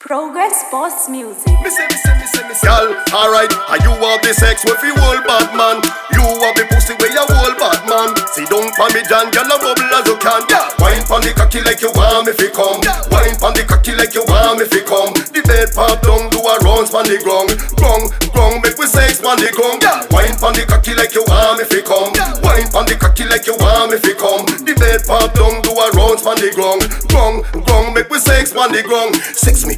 Progress Boss Music. Me say. Girl, alright, are you have the sex with the whole bad man? You have the pussy where you whole bad man. See don't pa me John, girl a bubble as you can. Wine pon the cocky like you want me fi come. Wine pon the cocky like you want me fi come. The bed pop down, do a rounds pon the ground. Grung, make we sex pon the ground. Wine pon the cocky like you want me fi come. Wine pon the cocky like you want me fi come. The bed pop down, do a rounds pon the ground. Grung, make we sex pon the ground. Sex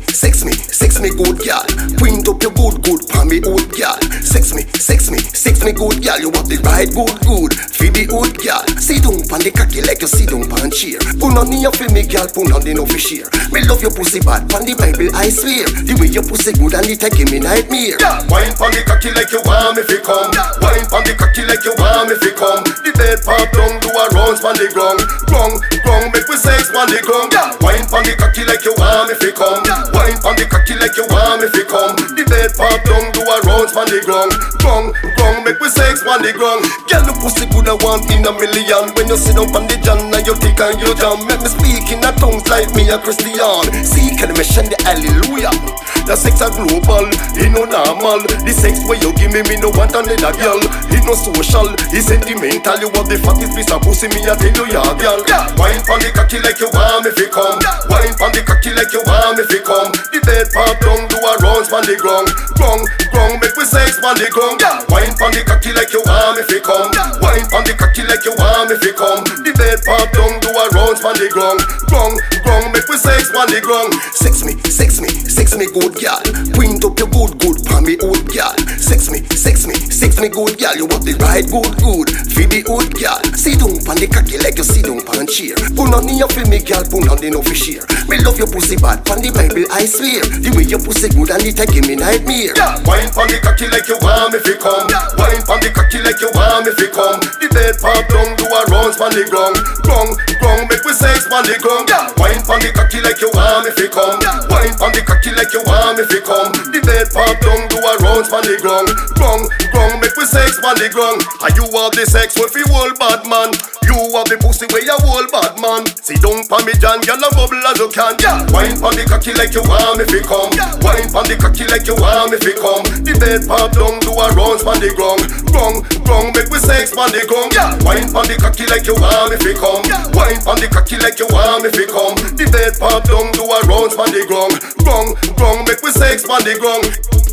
me good girl. Print up your good pon me old girl. Sex me good girl. You have the right good feed the old girl. Sit down pon the cocky like you sit down pon chair. Put on your film me girl, put on the no fish here. Me love your pussy bad pon the Bible I swear. The way your pussy good and it give me nightmare. Wine pon the cocky like you want me fi come. Wine pon the cocky like you want me fi come. The bed pop down, do a rounds pon the ground. Grung, make we sex pon the ground. Wine pon the cocky like you want me fi come. Wine pon the cocky like you want me fi come. The bed pop down, do a rounds pon the ground. Grung, make we sex pon the ground. Girl, the pussy good I want in a million. When you sit down pon the John and you tick and you jam, make me speak in a tongues like me a Christian. See, can me mention the hallelujah? The sex a global, it no normal. The sex where you give me no want another girl. It no social, it sentimental. You want the fattest piece of pussy, me I tell you ya girl. Wine pon the cocky like you want me fi come. Wine pon the cocky like you want me fi come. The bed pop down, do a rounds pon the ground. Grung, make we sex pon the ground. Wine pon the cocky like you want me fi come. Wine pon the cocky like you want me fi come. The bed pop down, do a rounds pon the ground. Grung, make we sex pon the ground. Sex me good girl. Print up your good pon me old girl. Sex me good girl. You have the right good feed the old girl. Sit down pon the cocky like you sit down pon chair. Put on your film me girl, put on the no fish here. Me love your pussy bad pon the Bible I swear. The way your pussy good and it give me nightmare. Wine pon the cocky like you want me fi come. Wine pon the cocky like you want me fi come. The bed pop down, do a rounds pon the ground. Grung, make we sex pon the ground. Wine pon the cocky like you want me fi come. Wine pon the cocky like you want me fi come. The bed pop down, do a rounds pon the ground. Grung, make we sex pon the ground. And you have the sex with the whole bad man. You have the pussy where you whole bad man. Sit down pon me John, girl a bubble as you can. Wine pon the cocky like you want me fi come. Wine pon the cocky like you want me fi come. The bed pop down, do a rounds pon the ground. Grung, make we sex pon the ground. Wine pon the cocky like you want me fi come. Wine pon the cocky like you want me fi come. The bed pop down, do a rounds pon the ground. Grung, make we sex pon the ground.